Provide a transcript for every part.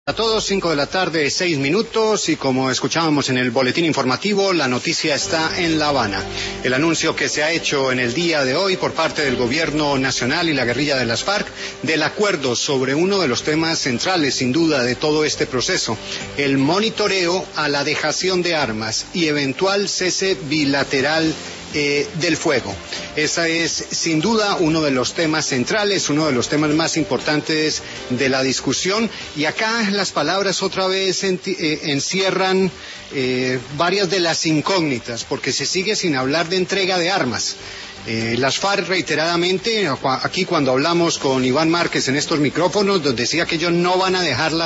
A todos, 5 de la tarde, 6 minutos, y como escuchábamos en el boletín informativo, la noticia está en La Habana. El anuncio que se ha hecho en el día de hoy por parte del gobierno nacional y la guerrilla de las FARC del acuerdo sobre uno de los temas centrales, sin duda, de todo este proceso, el monitoreo a la dejación de armas y eventual cese bilateral del fuego. Ese es sin duda uno de los temas centrales, uno de los temas más importantes de la discusión, y acá las palabras otra vez encierran varias de las incógnitas, porque se sigue sin hablar de entrega de armas. Las FARC reiteradamente, aquí cuando hablamos con Iván Márquez en estos micrófonos, nos decía que ellos no van a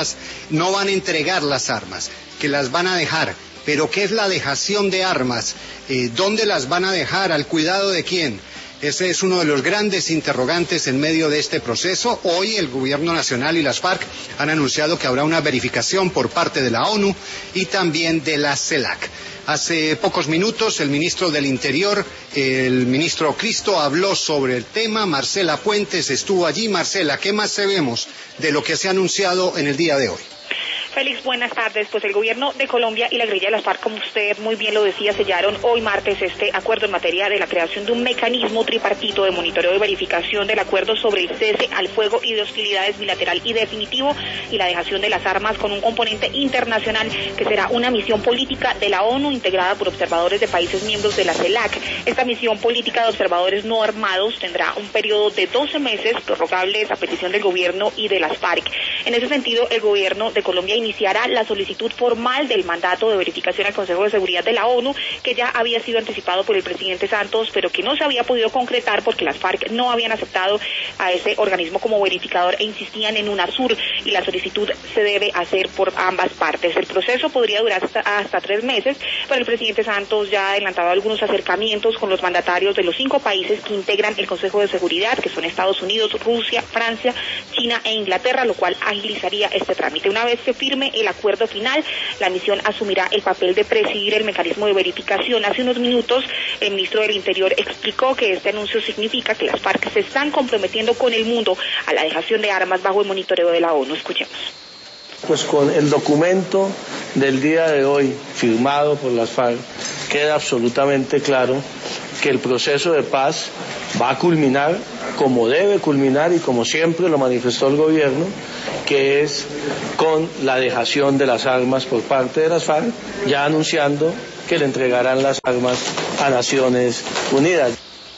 entregar las armas, que las van a dejar. Pero ¿qué es la dejación de armas? ¿Dónde las van a dejar? ¿Al cuidado de quién? Ese es uno de los grandes interrogantes en medio de este proceso. Hoy el gobierno nacional y las FARC han anunciado que habrá una verificación por parte de la ONU y también de la CELAC. Hace pocos minutos el ministro del Interior, el ministro Cristo, habló sobre el tema. Marcela Puentes estuvo allí. Marcela, ¿qué más sabemos de lo que se ha anunciado en el día de hoy? Félix, buenas tardes. Pues el gobierno de Colombia y la guerrilla de las FARC, como usted muy bien lo decía, sellaron hoy martes este acuerdo en materia de la creación de un mecanismo tripartito de monitoreo y verificación del acuerdo sobre el cese al fuego y de hostilidades bilateral y definitivo y la dejación de las armas, con un componente internacional que será una misión política de la ONU integrada por observadores de países miembros de la CELAC. Esta misión política de observadores no armados tendrá un periodo de 12 meses, prorrogables a petición del gobierno y de las FARC. En ese sentido, el gobierno de Colombia iniciará la solicitud formal del mandato de verificación al Consejo de Seguridad de la ONU, que ya había sido anticipado por el presidente Santos, pero que no se había podido concretar porque las FARC no habían aceptado a ese organismo como verificador e insistían en UNASUR, y la solicitud se debe hacer por ambas partes. El proceso podría durar hasta 3 meses, pero el presidente Santos ya ha adelantado algunos acercamientos con los mandatarios de los 5 países que integran el Consejo de Seguridad, que son Estados Unidos, Rusia, Francia, China e Inglaterra, lo cual agilizaría este trámite. Una vez se firme el acuerdo final, la misión asumirá el papel de presidir el mecanismo de verificación. Hace unos minutos el ministro del Interior explicó que este anuncio significa que las FARC se están comprometiendo con el mundo a la dejación de armas bajo el monitoreo de la ONU. Escuchemos. Pues con el documento del día de hoy firmado por las FARC queda absolutamente claro que el proceso de paz va a culminar como debe culminar y como siempre lo manifestó el gobierno, que es con la dejación de las armas por parte de las FARC, ya anunciando que le entregarán las armas a Naciones Unidas.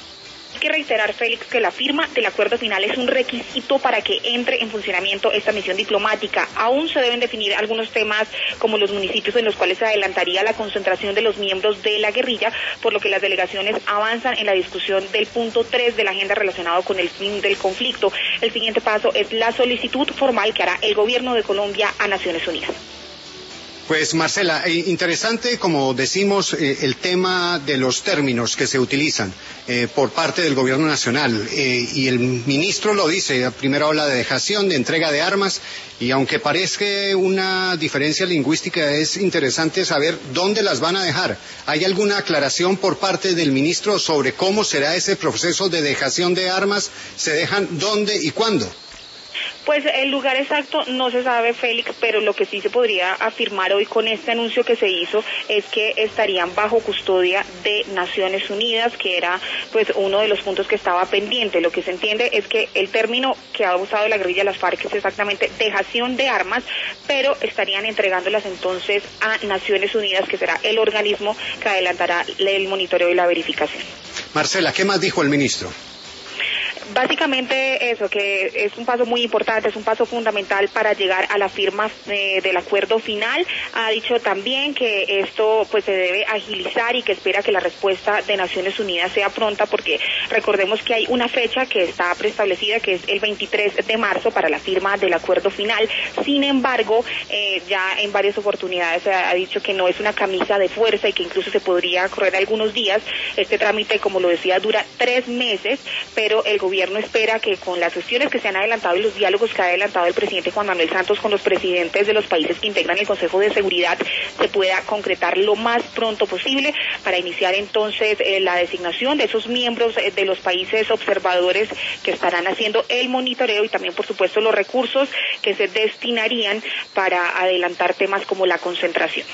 Hay que reiterar, Félix, que la firma del acuerdo final es un requisito para que entre en funcionamiento esta misión diplomática. Aún se deben definir algunos temas, como los municipios en los cuales se adelantaría la concentración de los miembros de la guerrilla, por lo que las delegaciones avanzan en la discusión del punto 3 de la agenda relacionado con el fin del conflicto. El siguiente paso es la solicitud formal que hará el gobierno de Colombia a Naciones Unidas. Pues Marcela, interesante, como decimos, el tema de los términos que se utilizan por parte del gobierno nacional, y el ministro lo dice, primero habla de dejación, de entrega de armas, y aunque parezca una diferencia lingüística, es interesante saber dónde las van a dejar. ¿Hay alguna aclaración por parte del ministro sobre cómo será ese proceso de dejación de armas? ¿Se dejan dónde y cuándo? Pues el lugar exacto no se sabe, Félix, pero lo que sí se podría afirmar hoy con este anuncio que se hizo es que estarían bajo custodia de Naciones Unidas, que era pues uno de los puntos que estaba pendiente. Lo que se entiende es que el término que ha usado la guerrilla de las FARC es exactamente dejación de armas, pero estarían entregándolas entonces a Naciones Unidas, que será el organismo que adelantará el monitoreo y la verificación. Marcela, ¿qué más dijo el ministro? Básicamente eso, que es un paso muy importante, es un paso fundamental para llegar a la firma del acuerdo final. Ha dicho también que esto pues se debe agilizar y que espera que la respuesta de Naciones Unidas sea pronta, porque recordemos que hay una fecha que está preestablecida, que es el 23 de marzo para la firma del acuerdo final. Sin embargo, ya en varias oportunidades se ha dicho que no es una camisa de fuerza y que incluso se podría correr algunos días. Este trámite, como lo decía, dura 3 meses, pero el gobierno gobierno espera que con las gestiones que se han adelantado y los diálogos que ha adelantado el presidente Juan Manuel Santos con los presidentes de los países que integran el Consejo de Seguridad se pueda concretar lo más pronto posible para iniciar entonces la designación de esos miembros de los países observadores que estarán haciendo el monitoreo y también, por supuesto, los recursos que se destinarían para adelantar temas como la concentración.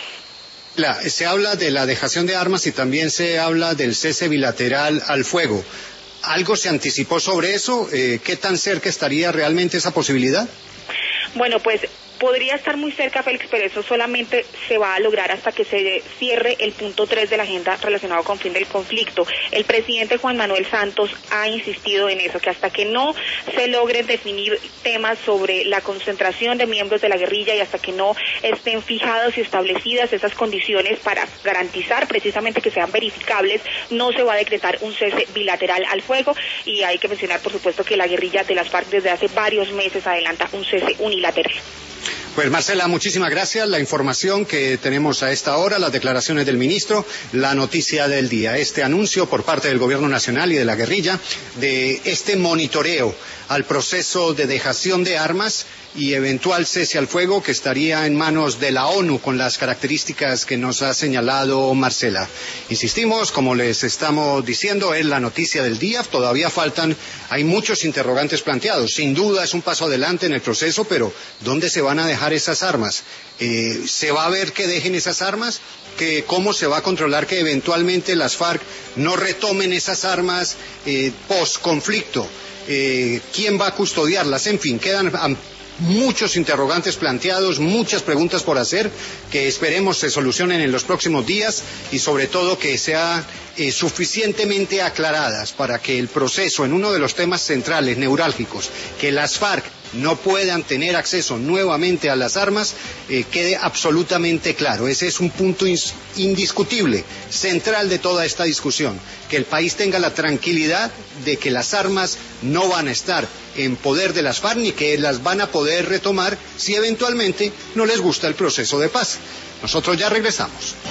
Se habla de la dejación de armas y también se habla del cese bilateral al fuego. ¿Algo se anticipó sobre eso? ¿Qué tan cerca estaría realmente esa posibilidad? Bueno, pues podría estar muy cerca, Félix, pero eso solamente se va a lograr hasta que se cierre el punto 3 de la agenda relacionado con fin del conflicto. El presidente Juan Manuel Santos ha insistido en eso, que hasta que no se logren definir temas sobre la concentración de miembros de la guerrilla y hasta que no estén fijadas y establecidas esas condiciones para garantizar precisamente que sean verificables, no se va a decretar un cese bilateral al fuego. Y hay que mencionar, por supuesto, que la guerrilla de las FARC desde hace varios meses adelanta un cese unilateral. Pues Marcela, muchísimas gracias. La información que tenemos a esta hora, las declaraciones del ministro, la noticia del día, este anuncio por parte del Gobierno Nacional y de la guerrilla de este monitoreo al proceso de dejación de armas y eventual cese al fuego que estaría en manos de la ONU con las características que nos ha señalado Marcela. Insistimos, como les estamos diciendo, es la noticia del día. Todavía hay muchos interrogantes planteados. Sin duda es un paso adelante en el proceso, pero ¿dónde se van a dejar esas armas? ¿Se va a ver que dejen esas armas? ¿Cómo se va a controlar que eventualmente las FARC no retomen esas armas post-conflicto? ¿Quién va a custodiarlas? En fin, quedan muchos interrogantes planteados, muchas preguntas por hacer, que esperemos se solucionen en los próximos días y sobre todo que sean suficientemente aclaradas para que el proceso en uno de los temas centrales, neurálgicos, que las FARC no puedan tener acceso nuevamente a las armas, quede absolutamente claro. Ese es un punto indiscutible, central de toda esta discusión, que el país tenga la tranquilidad de que las armas no van a estar en poder de las FARC ni que las van a poder retomar si eventualmente no les gusta el proceso de paz. Nosotros ya regresamos.